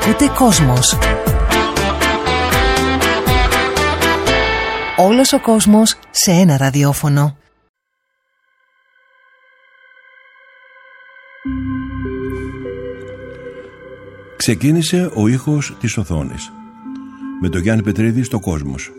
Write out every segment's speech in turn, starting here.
Ακούτε Κόσμος. Όλος ο κόσμος σε ένα ραδιόφωνο. Ξεκίνησε ο ήχος της οθόνης. Με τον Γιάννη Πετρίδη στο Κόσμος.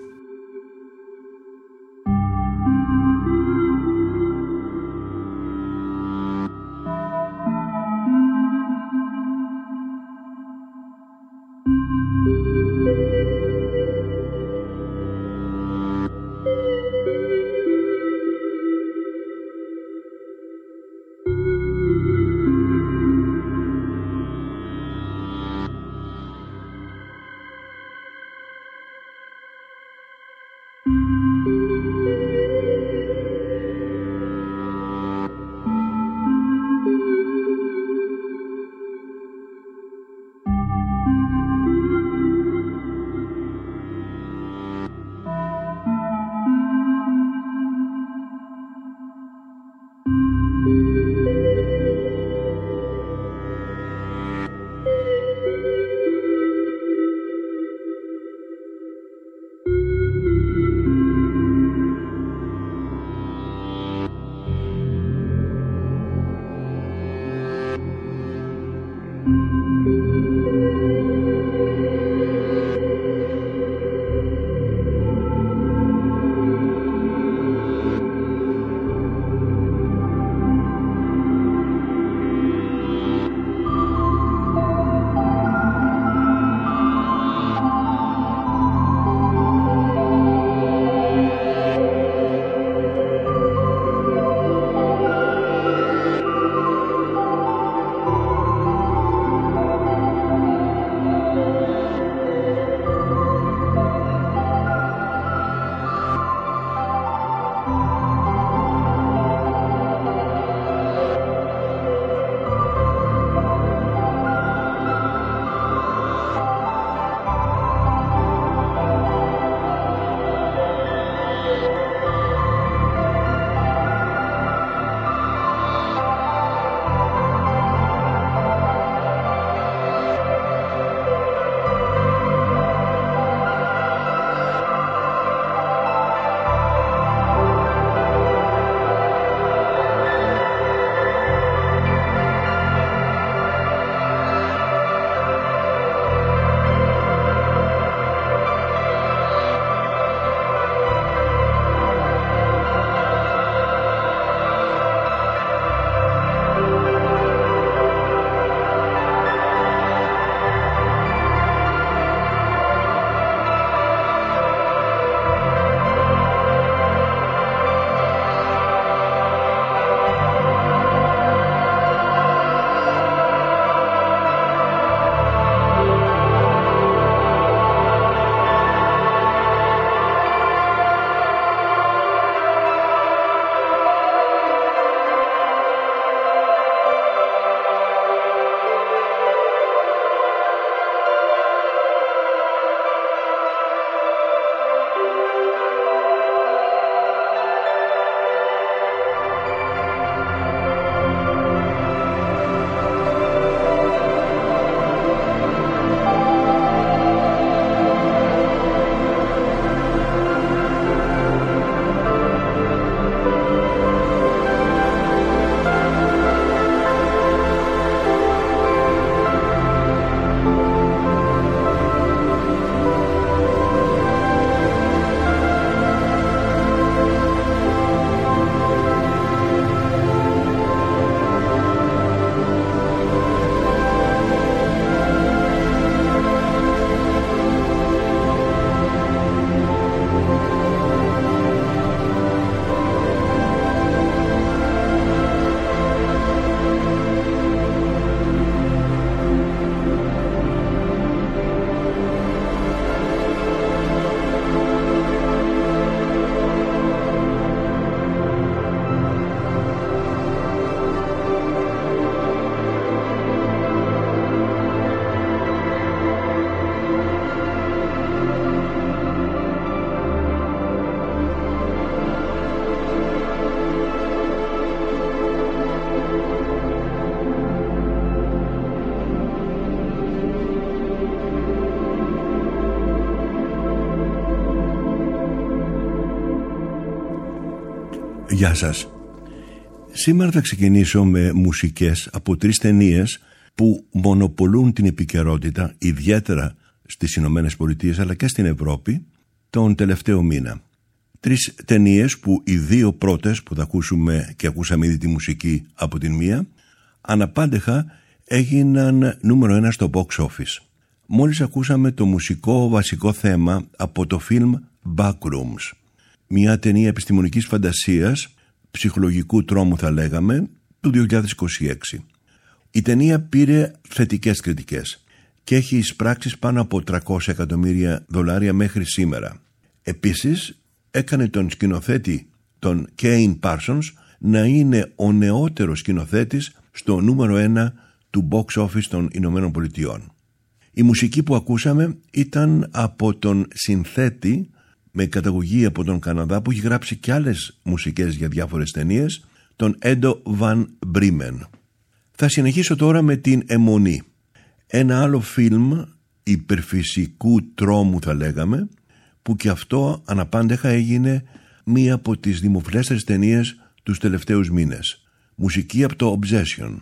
Γεια σας. Σήμερα θα ξεκινήσω με μουσικές από 3 ταινίες που μονοπολούν την επικαιρότητα, ιδιαίτερα στις Ηνωμένες Πολιτείες αλλά και στην Ευρώπη, τον τελευταίο μήνα. 3 ταινίες που οι 2 πρώτες που θα ακούσουμε και ακούσαμε ήδη τη μουσική από την μία, αναπάντεχα έγιναν νούμερο 1 στο box office. Μόλις ακούσαμε το μουσικό βασικό θέμα από το φιλμ Backrooms, μια ταινία επιστημονικής φαντασίας, ψυχολογικού τρόμου θα λέγαμε, του 2026. Η ταινία πήρε θετικές κριτικές και έχει εισπράξει πάνω από $300 εκατομμύρια μέχρι σήμερα. Επίσης, έκανε τον σκηνοθέτη, τον Kane Parsons, να είναι ο νεότερος σκηνοθέτης στο νούμερο 1 του box office των Ηνωμένων Πολιτειών. Η μουσική που ακούσαμε ήταν από τον συνθέτη με καταγωγή από τον Καναδά που έχει γράψει και άλλες μουσικές για διάφορες ταινίες, τον Έντο Βαν Μπρίμεν. Θα συνεχίσω τώρα με την Αιμονή, ένα άλλο φιλμ υπερφυσικού τρόμου θα λέγαμε, που και αυτό αναπάντεχα έγινε μία από τις δημοφιλέστερες ταινίες τους τελευταίους μήνες. Μουσική από το Obsession.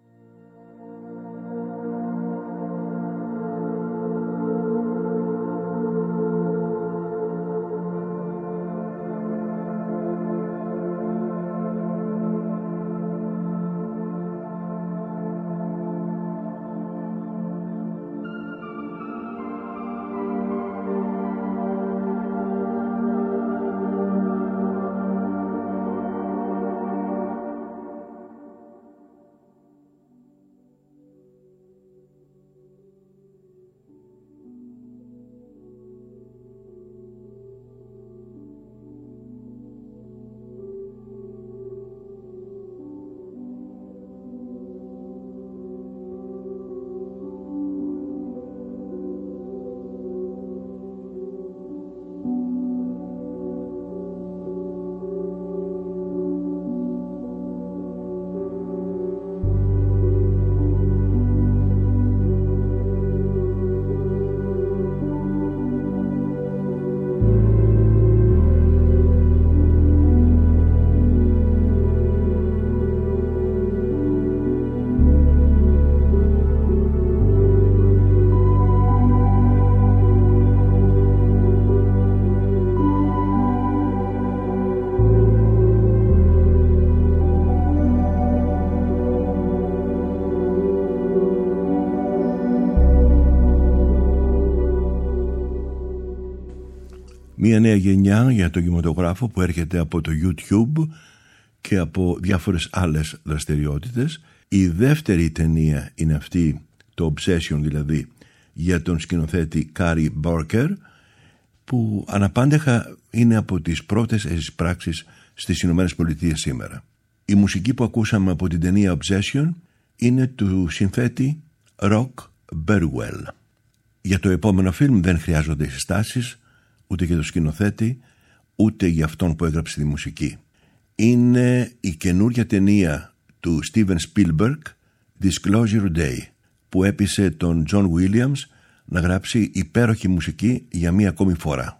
Μια νέα γενιά για τον κινηματογράφο που έρχεται από το YouTube και από διάφορες άλλες δραστηριότητες. Η δεύτερη ταινία είναι αυτή, το Obsession δηλαδή, για τον σκηνοθέτη Κάρι Μπάρκερ, που αναπάντεχα είναι από τις πρώτες εισπράξεις στις Ηνωμένες Πολιτείες σήμερα. Η μουσική που ακούσαμε από την ταινία Obsession είναι του συνθέτη Rock Burwell. Για το επόμενο φιλμ δεν χρειάζονται συστάσεις, ούτε για τον σκηνοθέτη, ούτε για αυτόν που έγραψε τη μουσική. Είναι η καινούρια ταινία του Steven Spielberg, Disclosure Day, που έπεισε τον John Williams να γράψει υπέροχη μουσική για μία ακόμη φορά.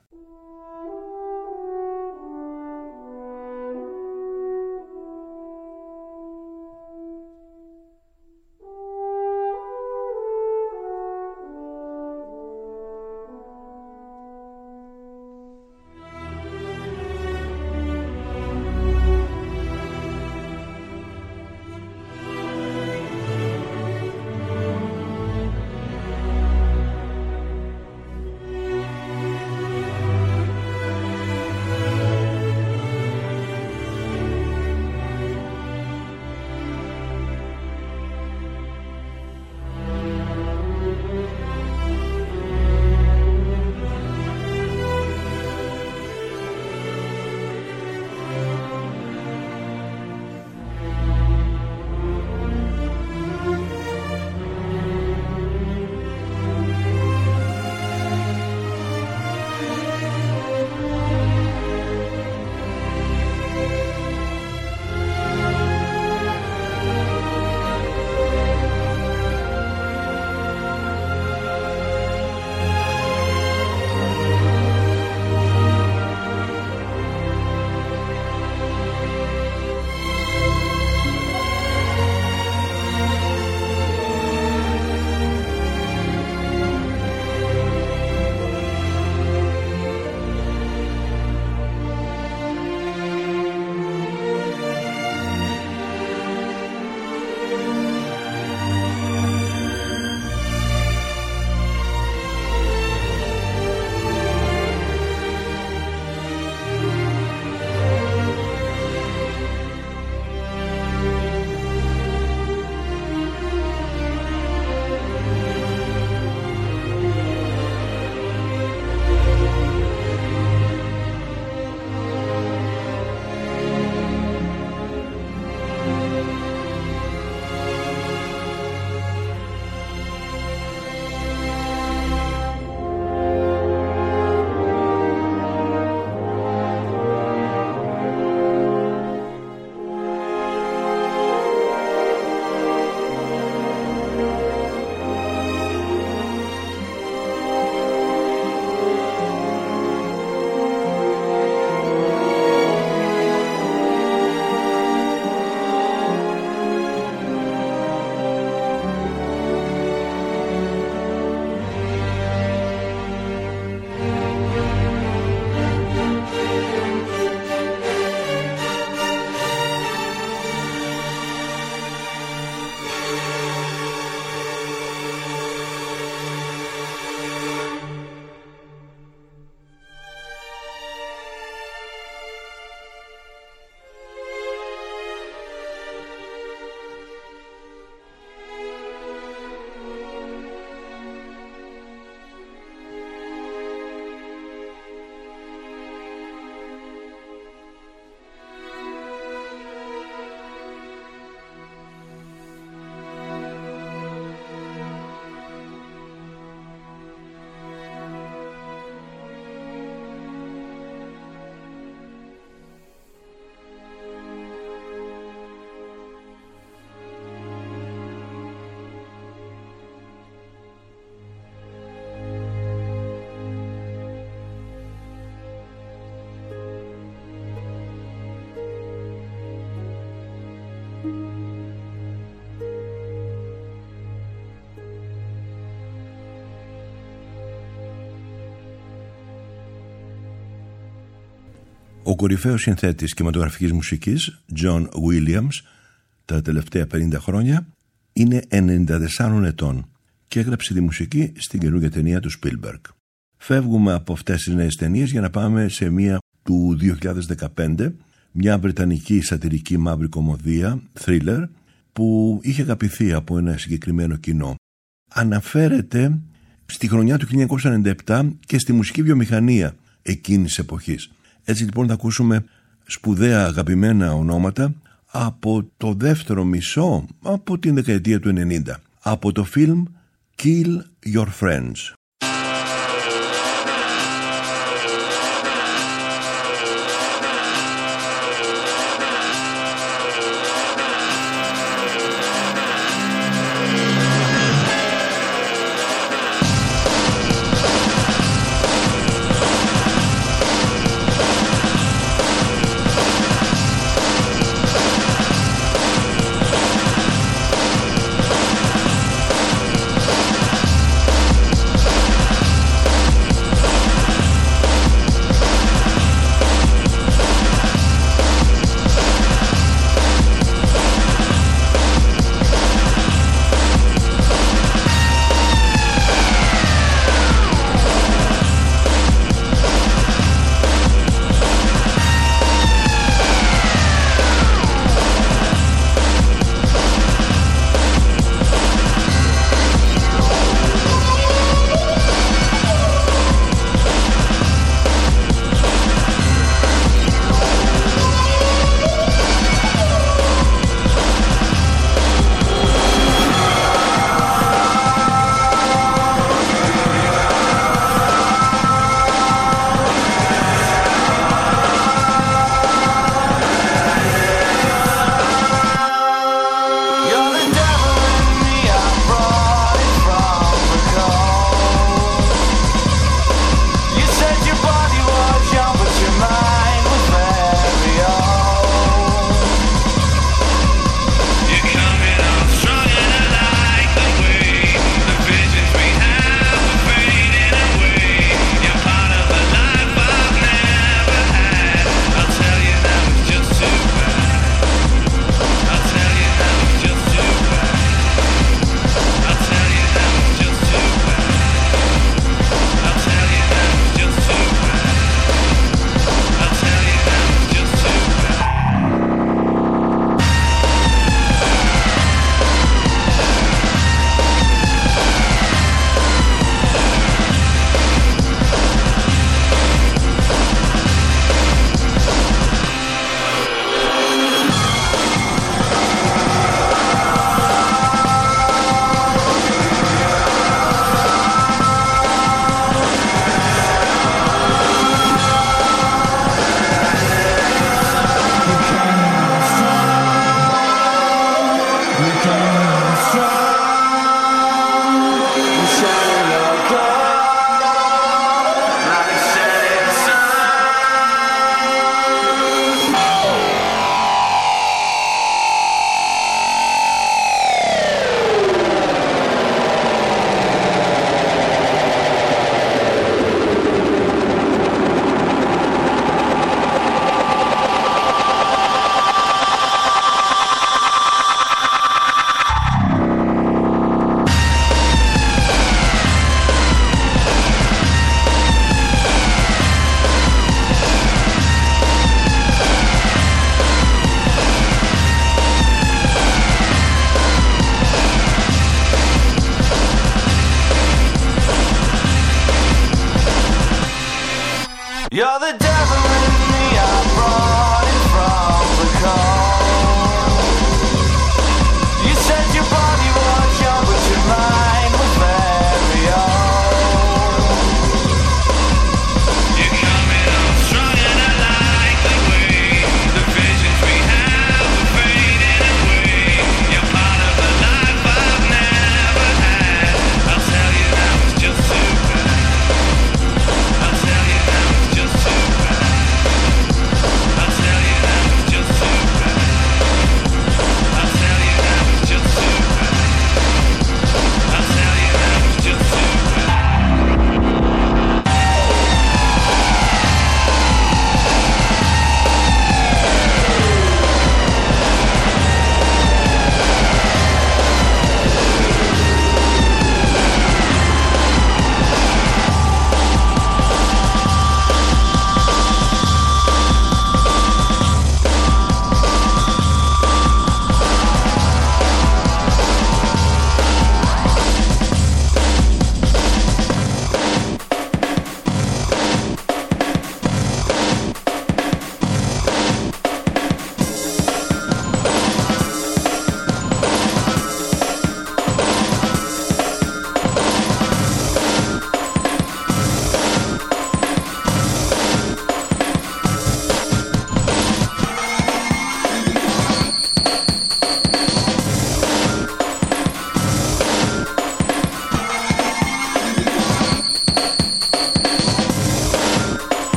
Ο κορυφαίος συνθέτης κινηματογραφικής μουσικής, John Williams, τα τελευταία 50 χρόνια, είναι 94 ετών και έγραψε τη μουσική στην καινούργια ταινία του Spielberg. Φεύγουμε από αυτές τις νέες ταινίες για να πάμε σε μία του 2015, μια βρετανική σατιρική μαύρη κωμωδία, thriller, που είχε αγαπηθεί από ένα συγκεκριμένο κοινό. Αναφέρεται στη χρονιά του 1997 και στη μουσική βιομηχανία εκείνης της εποχής. Έτσι λοιπόν θα ακούσουμε σπουδαία αγαπημένα ονόματα από το δεύτερο μισό από την δεκαετία του 90, από το φιλμ Kill Your Friends. You're the devil in me, I brought it from the cold. You said your body was young, but your mind was very old. You're coming on strong and I like the way the visions we have are fading away. You're part of the life I've never had. I'll tell you now it's just too bad. I'll tell you now it's just too bad.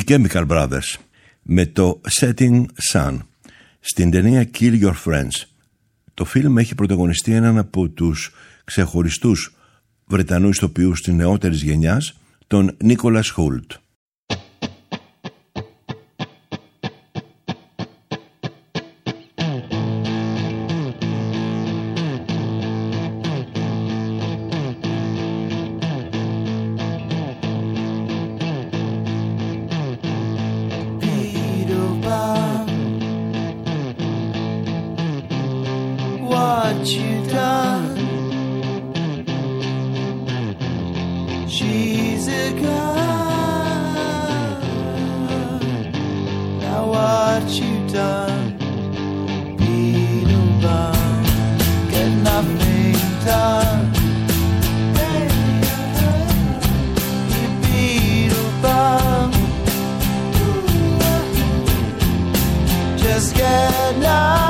οι Chemical Brothers με το Setting Sun στην ταινία Kill Your Friends. Το φιλμ έχει πρωταγωνιστεί έναν από τους ξεχωριστούς Βρετανούς ηθοποιούς της νεότερης γενιάς, τον Νίκολας Χούλτ. What you done? She's a gun. Now what you done? Beetle bum, get nothing done. You beetle bum, just get nothing.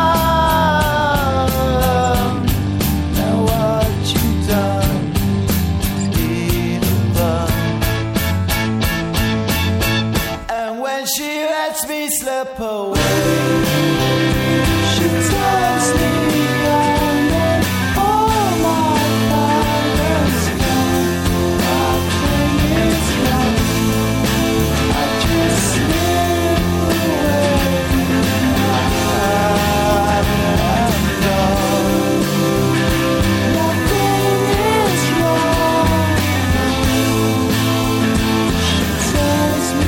Slip away. She tells me that all my violence gone. Nothing is wrong. I just slip away. I'm gone. Nothing is wrong. She tells me.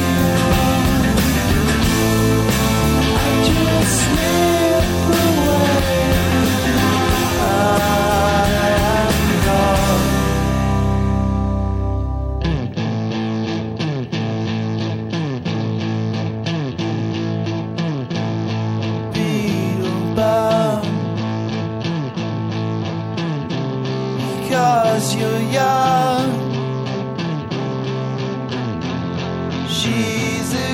Because you're young, she's a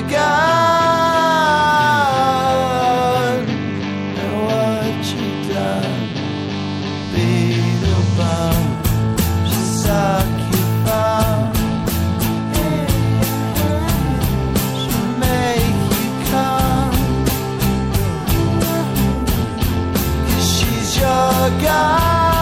gun. And what you done, beetle bum, she suck you bum. She'll make you come, 'cause she's your gun.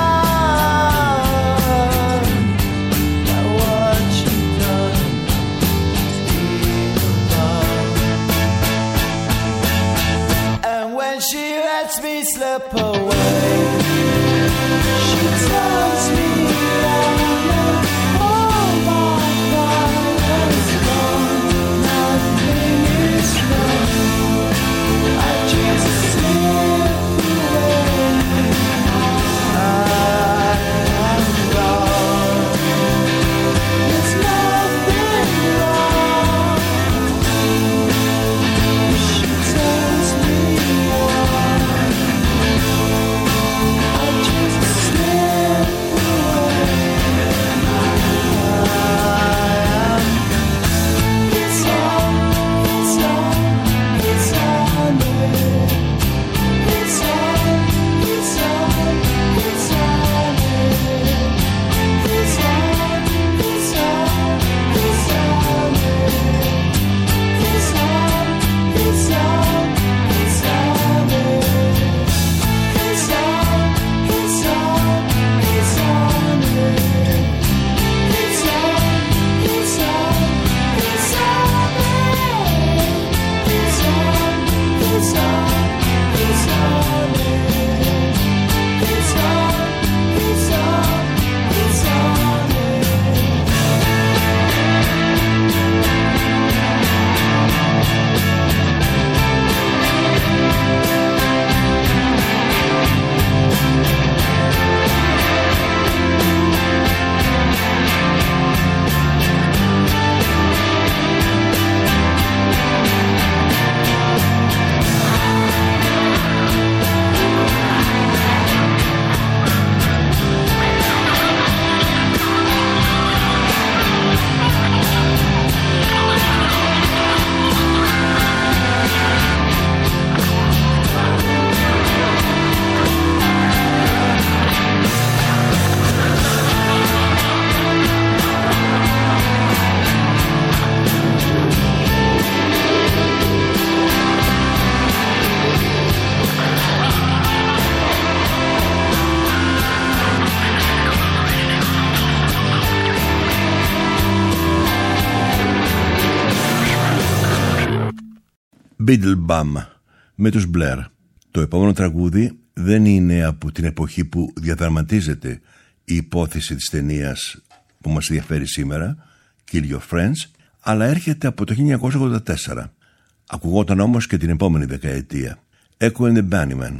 Me slip away. She tells me that all my violence gone. Nothing is wrong. I just slip away. I am gone. There's nothing wrong. She tells me why. Beetlebum με τους Blair. Το επόμενο τραγούδι δεν είναι από την εποχή που διαδραματίζεται η υπόθεση της ταινίας που μας ενδιαφέρει σήμερα, Kill Your Friends, αλλά έρχεται από το 1984. Ακουγόταν όμως και την επόμενη δεκαετία. Echo and the Bunnymen.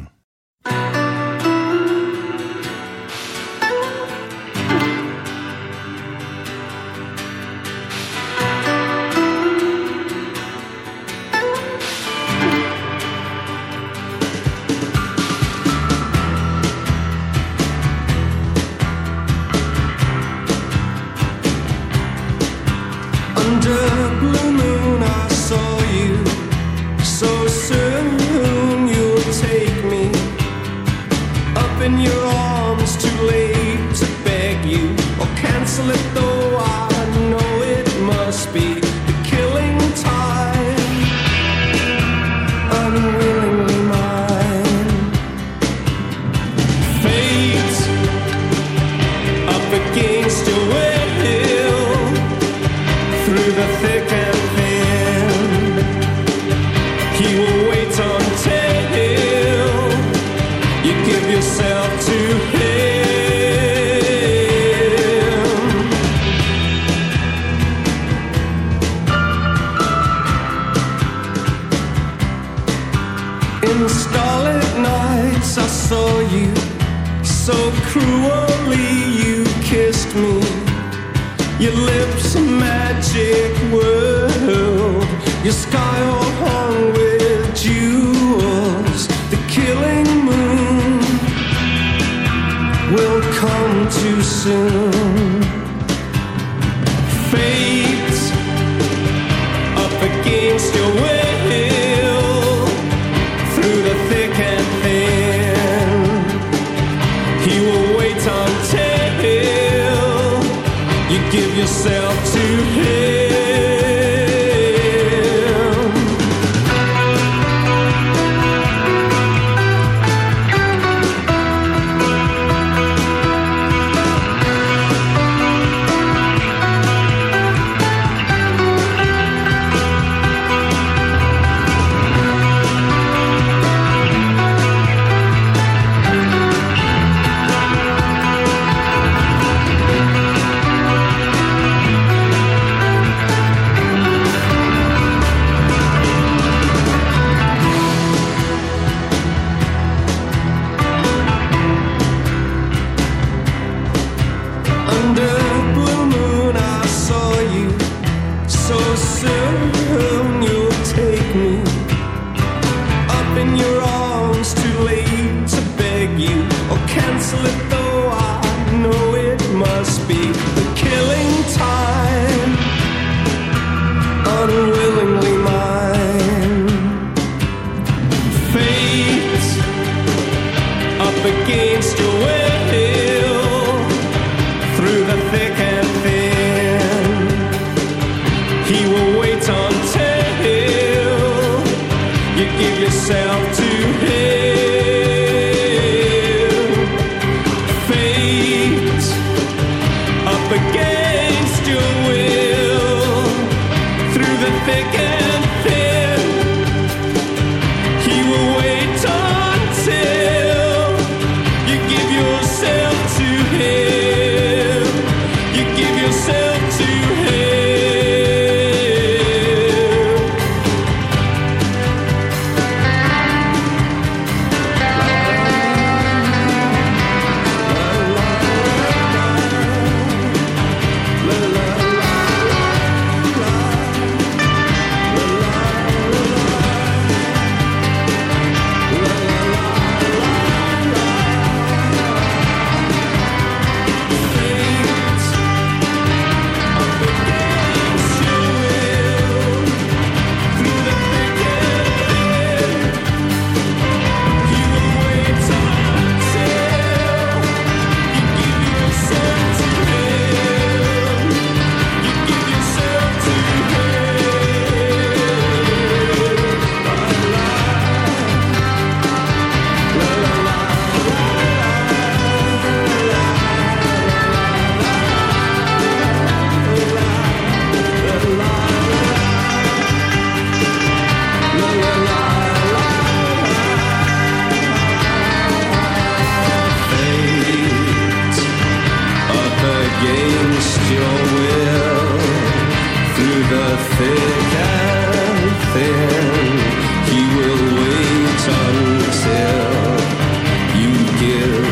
through the thick and thin. He will wait until you give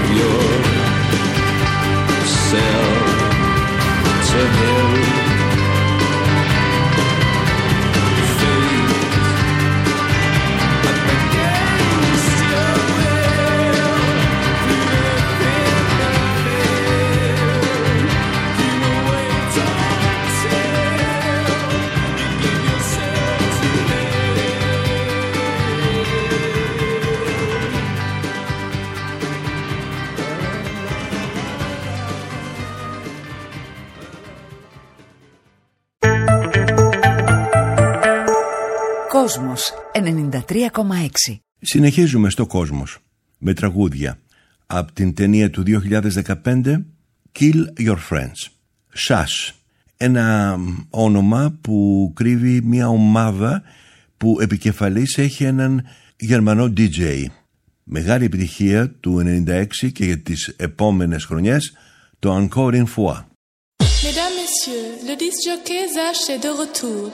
yourself to him. Κόσμος 93,6. Συνεχίζουμε στο Κόσμος με τραγούδια από την ταινία του 2015 Kill Your Friends. SAS, ένα όνομα που κρύβει μια ομάδα που επικεφαλής έχει έναν Γερμανό DJ. Μεγάλη επιτυχία του 96 και για τις επόμενες χρονιές το Encore une fois. Mesdames, Messieurs, le disc jockey Zach est de retour.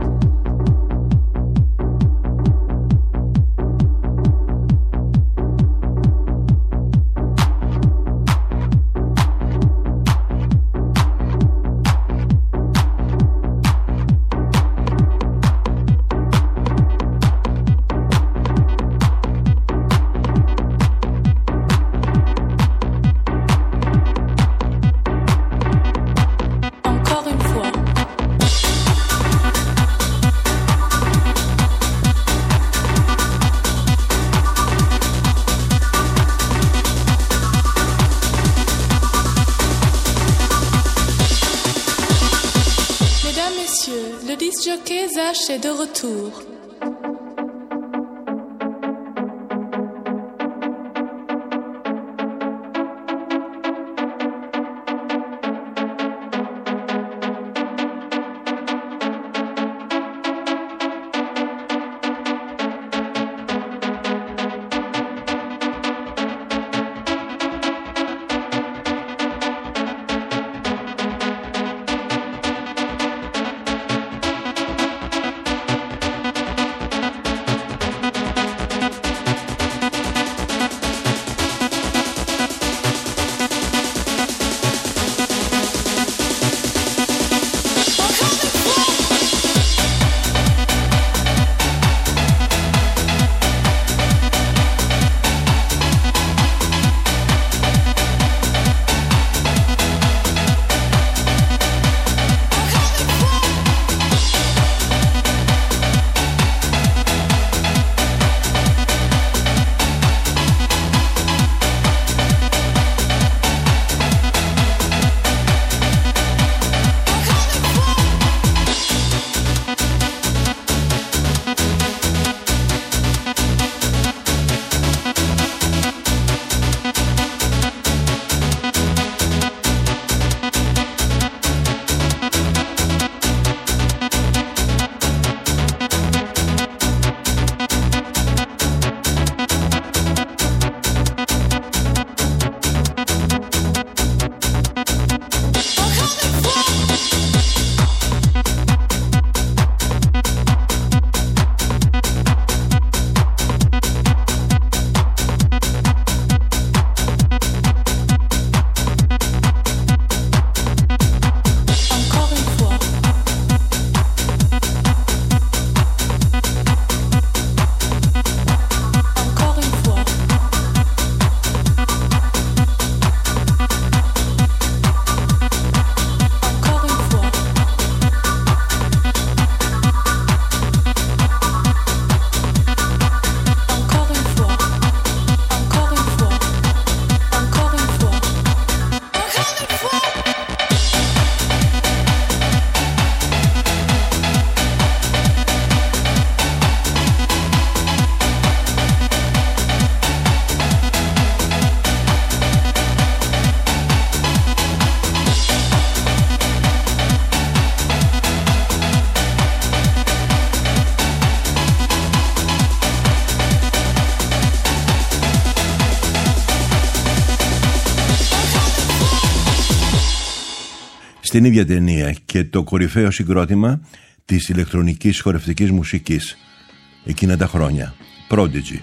Le disc jockey Zach est de retour. στην ίδια ταινία και το κορυφαίο συγκρότημα της ηλεκτρονικής χορευτικής μουσικής εκείνα τα χρόνια, Prodigy.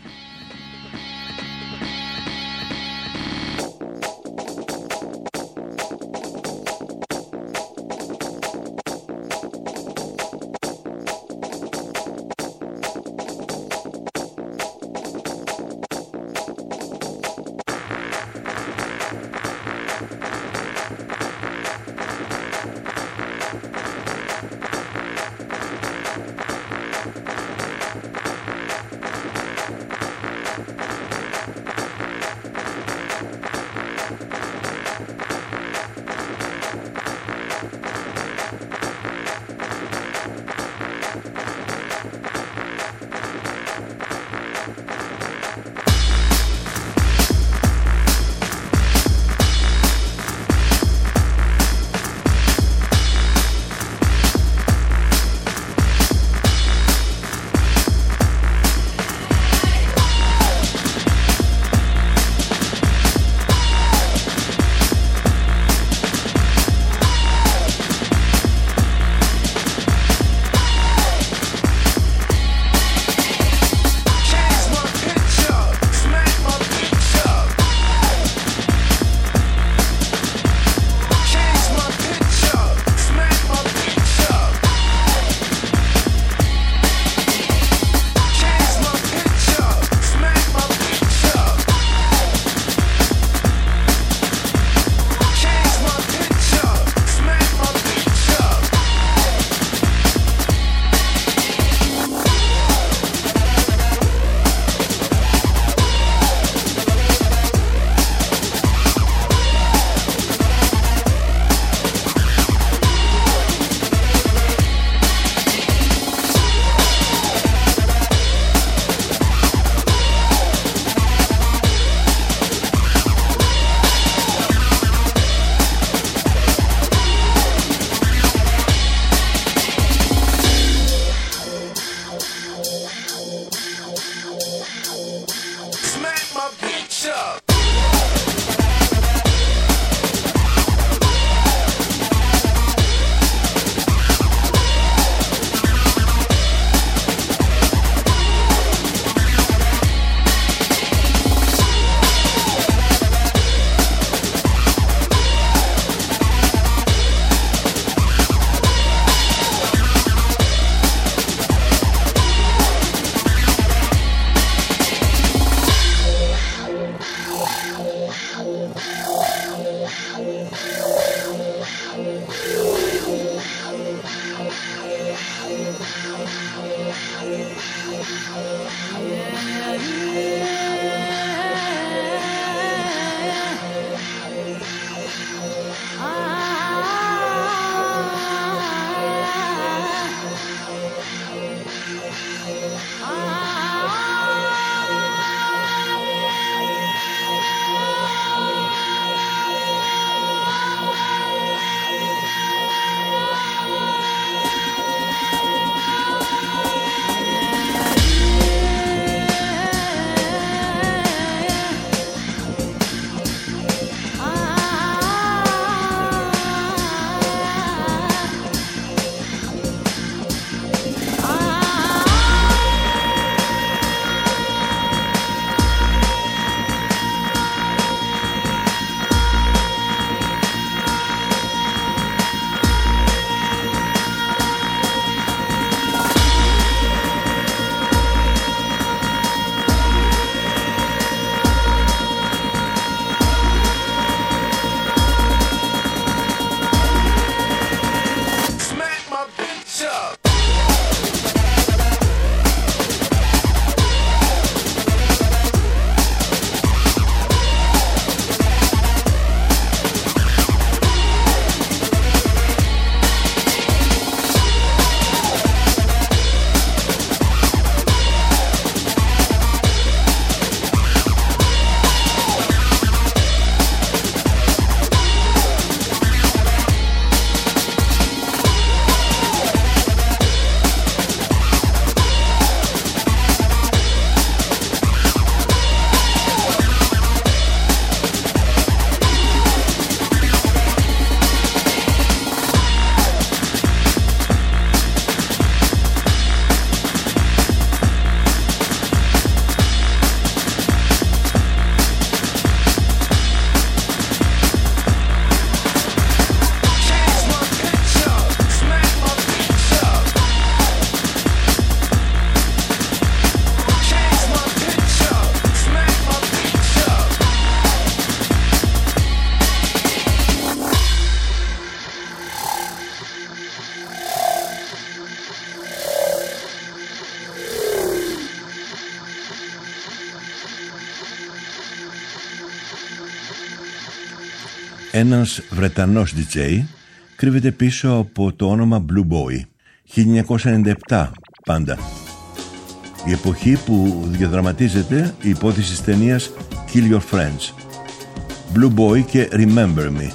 ένας Βρετανός DJ κρύβεται πίσω από το όνομα Blue Boy. 1997 πάντα. Η εποχή που διαδραματίζεται η υπόθεση της ταινίας Kill Your Friends. Blue Boy και Remember Me.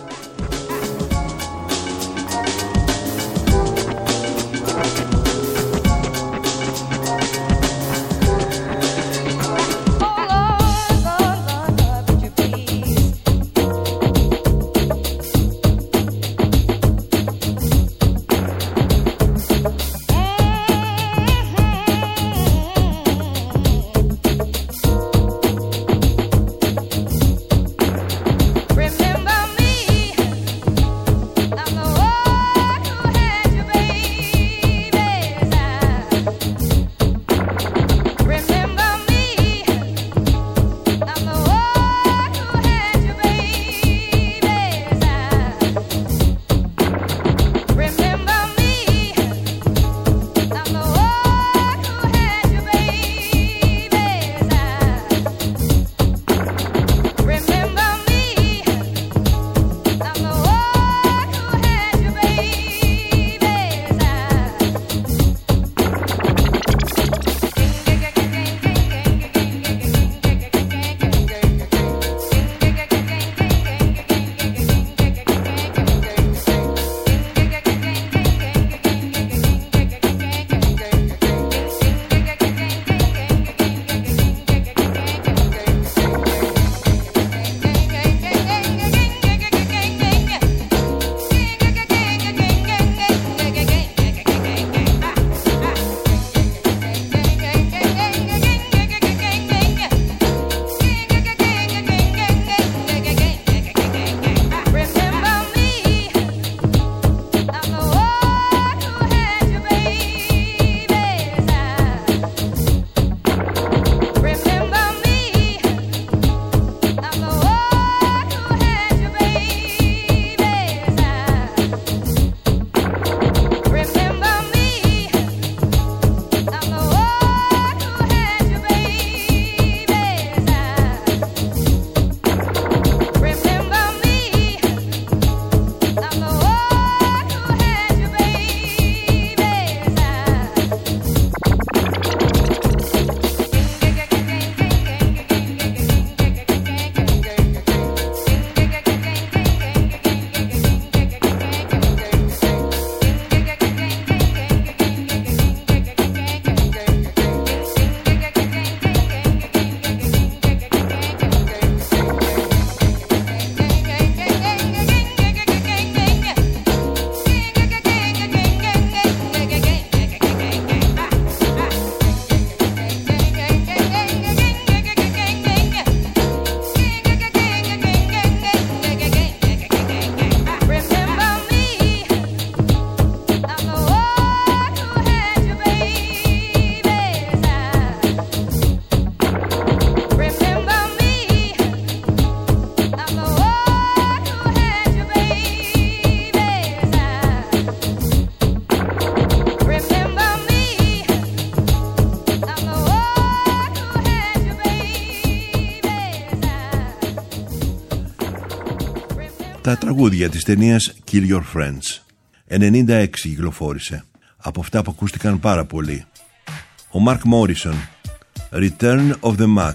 Τα τραγούδια της ταινίας Kill Your Friends. 96 κυκλοφόρησε. Από αυτά που ακούστηκαν πάρα πολύ. Ο Mark Morrison, Return of the Mac.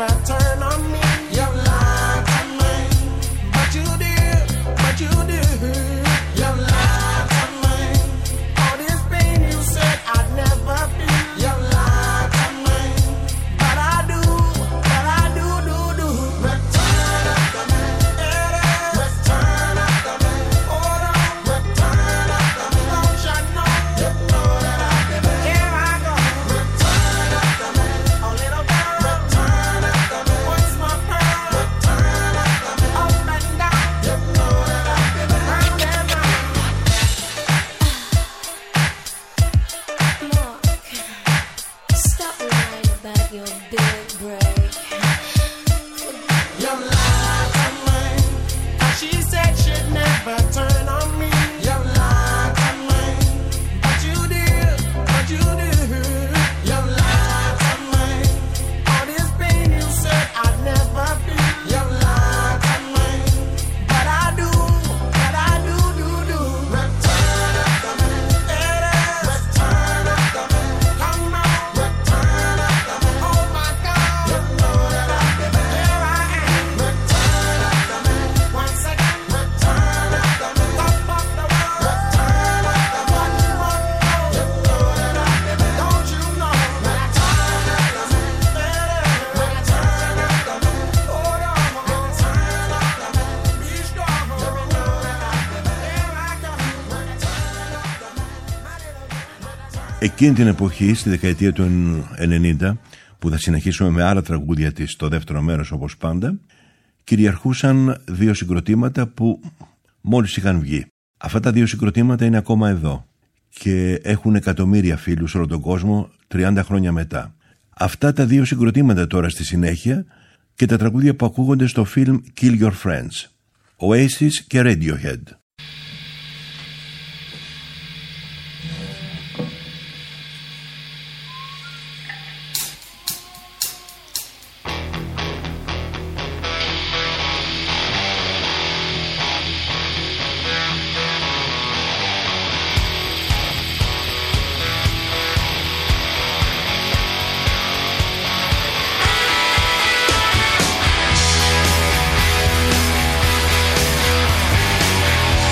never turn on me. You lied to me, but you did, but you did. You lied to me. All this pain you said I'd never feel. You lied to me, but I do, do. Return after me, return after me. Hold on, return after me. Don't you know? You know that I've been there. Here I go. Return after me, a little girl. Return after me. What's my pearl? Return after me. Up and down. You know that I've been there. Round and round. Mark, stop lying about your big break. You lied to me, 'cause she said she'd never turn on me. You lied to me, but you did, but you did. You lied to me, all this pain you said I'd never feel. You lied to me, but I do, do. Return after me, return after me. Come on, return after me. Oh my God, you know that I've been there. Here I am. Return after me, once again. Return after me, top of the world. Return after me, one more. You know that I've been there. Don't you know? Return after me, return after me. Hold on, return after me. Be strong, you know that I've been there. Here I come. Return after me, my little girl. Εκείνη την εποχή, στη δεκαετία του 90, που θα συνεχίσουμε με άλλα τραγούδια της στο δεύτερο μέρος όπως πάντα, κυριαρχούσαν δύο συγκροτήματα που μόλις είχαν βγει. Αυτά τα δύο συγκροτήματα είναι ακόμα εδώ και έχουν εκατομμύρια φίλους σε όλο τον κόσμο 30 χρόνια μετά. Αυτά τα δύο συγκροτήματα τώρα στη συνέχεια και τα τραγούδια που ακούγονται στο φιλμ Kill Your Friends, Oasis και Radiohead. Return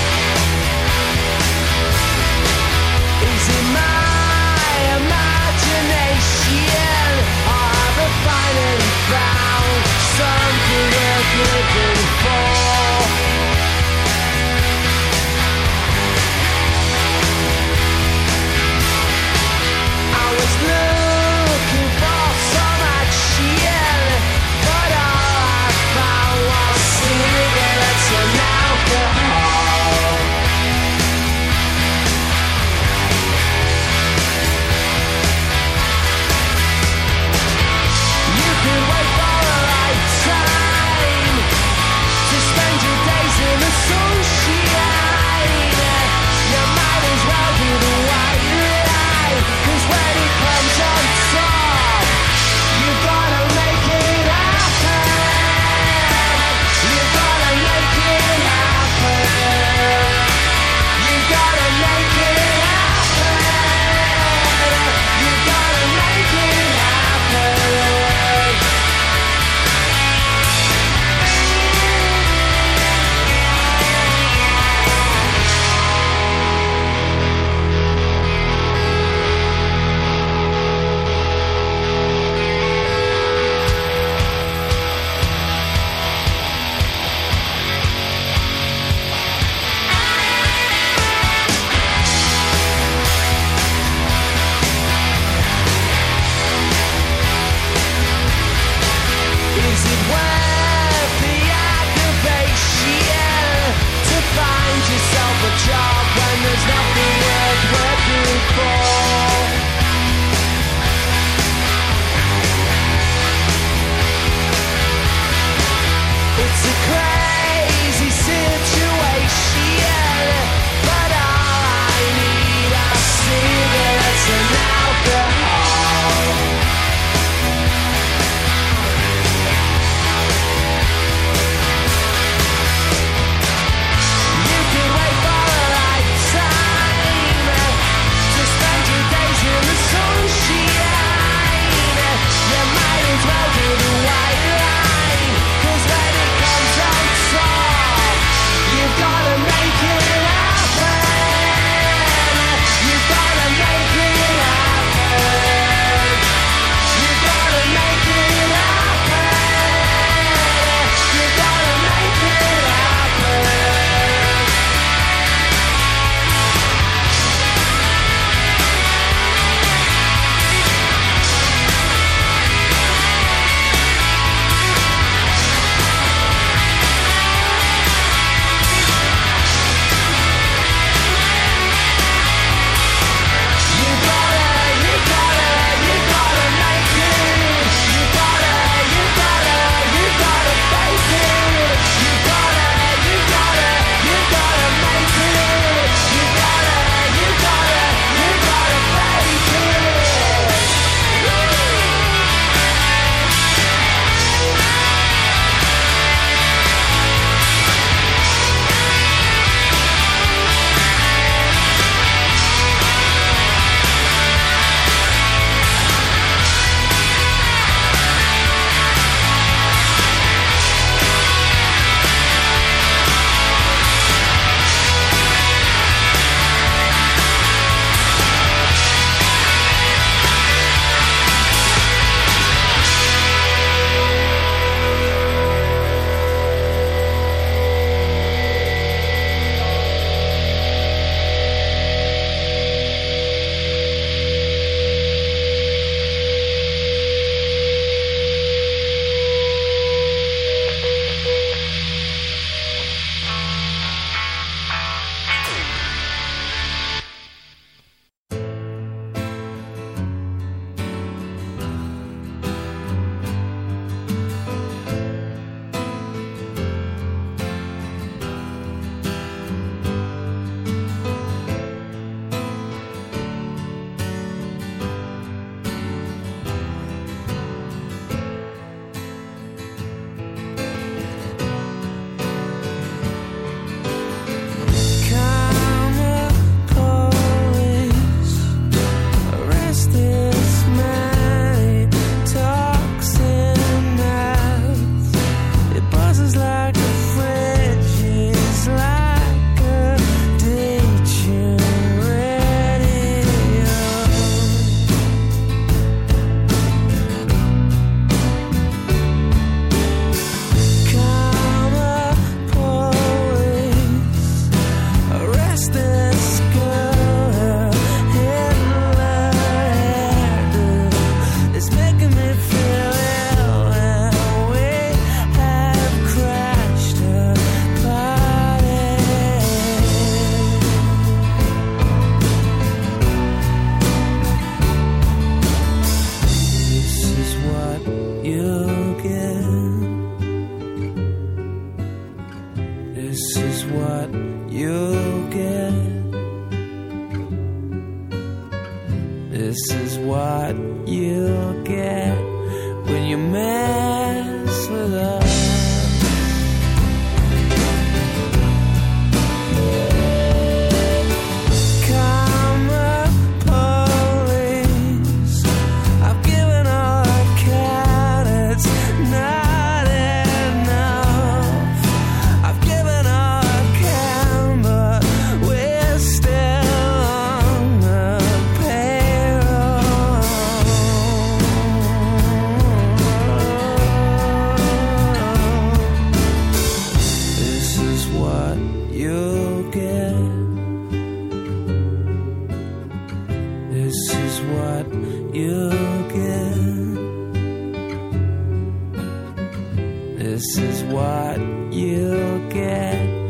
This is what you'll get. This is what you'll get when you mess with us. This is what you'll get